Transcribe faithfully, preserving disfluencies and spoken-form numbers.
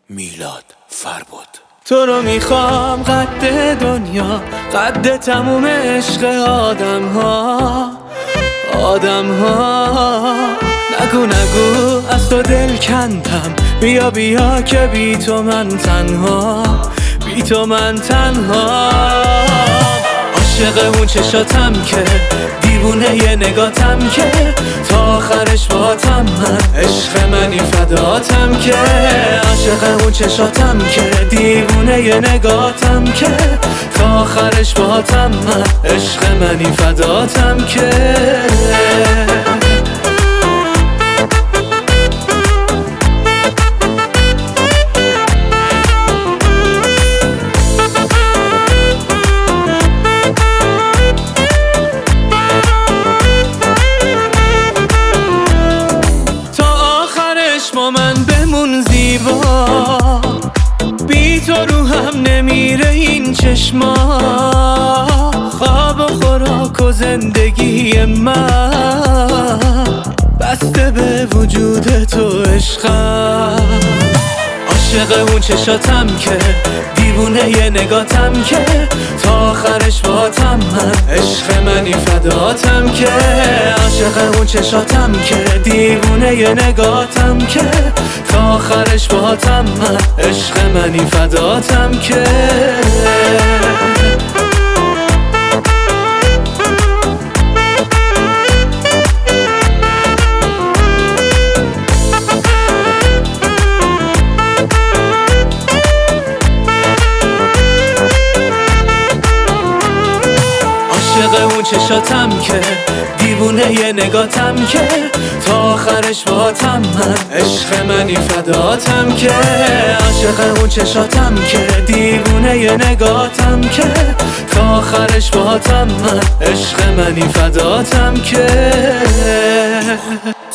میلاد فرباد. تو رو میخوام قد دنیا، قد تموم عشق آدم ها آدم ها. نگو نگو از تو دل کندم، بیا بیا که بی تو من تنها، بی تو من تنها. عاشق اون چشاتم که دیوونه ی نگاتم که تا آخرش باتم، من عشق منی فداتم که. عاشق اون چشاتم که دیوونه ی نگاتم که تا آخرش باتم، من عشق منی فداتم که. با من بمون زیبا، بی تو رو هم نمیره این چشما. خواب و خوراک و زندگی من بسته به وجود تو عشقم. عاشق اون چشاتم که دیوونه ی نگاتم که تا آخرش باتم، من عشق منی فداتم که. عاشق اون چشاتم که دیوونه ی نگاتم که تا آخرش باتم، من عشق منی فداتم که. عاشق اون چشاتم که دیوونه ی نگاتم که تا آخرش باتم، من عشق منی فداتم که. عاشق اون چشاتم که دیوونه ی نگاتم که تا آخرش باتم، من عشق منی فداتم که.